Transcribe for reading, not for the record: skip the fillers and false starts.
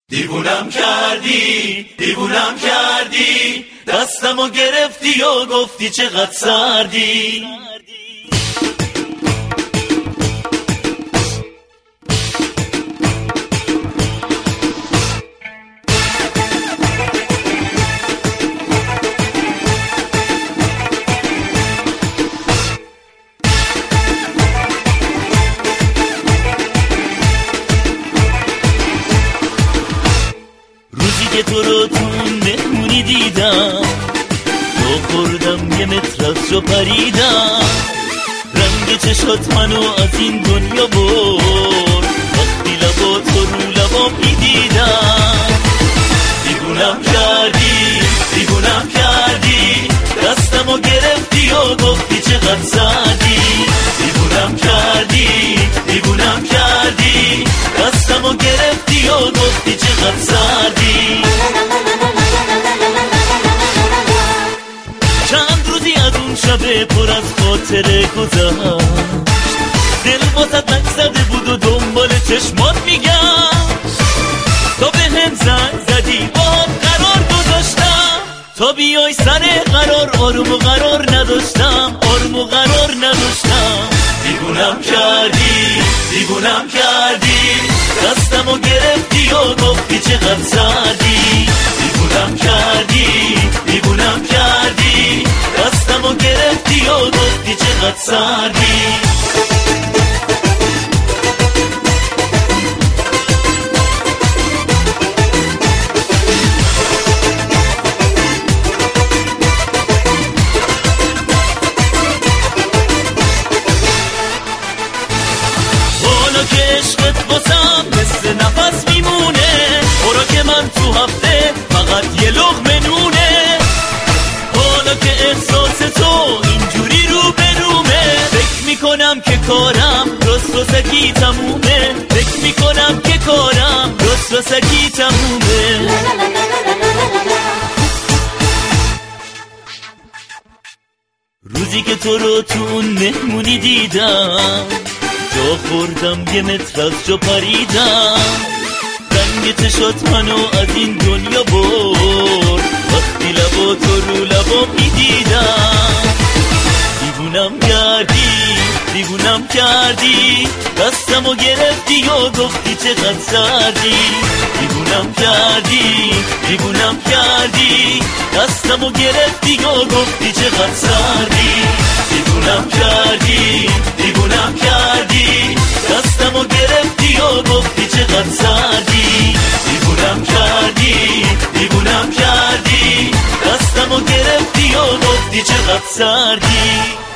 دیوونم کردی دستمو گرفتی و گفتی چقدر سردی. تو رو تو مهمونی دیدم، تو خوردم یه متر از جو پریدم، رنگ چشات منو از این دنیا برد، وقتی لبا تو رو لبا میدیدم. دیوونم کردی دستمو گرفتی و گفتی چقدر سردی. دیوونم کردی دستمو گرفتی و گفتی چقدر سردی. چند روزی از اون شب پر از خاطره گذشت، دل واسط نک زده بود و دنبال چشمات میگشت. تا به هم زنگ زدی باهات قرار گذاشتم، تا بیای سر قرار آروم و قرار نداشتم. دیوونم کردی دستمو گرفتی و گفتی چقدر سردی. دیوونم کردی دستمو گرفتی و گفتی چقدر سردی. که عشقت واسم مثل نفس میمونه، خوراک من تو هفته فقط یه لقمه نونه. حالا که احساس تو اینجوری رو به رومه، فکر میکنم که کارم رسوسگی تمومه. روزی که تو رو تو اون مهمونی دیدم، جا خوردم یه متر از جو پریدم، رنگ چشات منو از این دنیا برد، وقتی لبا تو رو لبا میدیدم. دیوونم کردی دستمو گرفتی و گفتی چقدر سردی. دیوونم کردی دستمو گرفتی و گفتی چقدر سردی. دیوونم کردی دستمو گرفتی و گفتی چقدر سردی. دیوونم کردی دستمو گرفتی و گفتی چقدر سردی.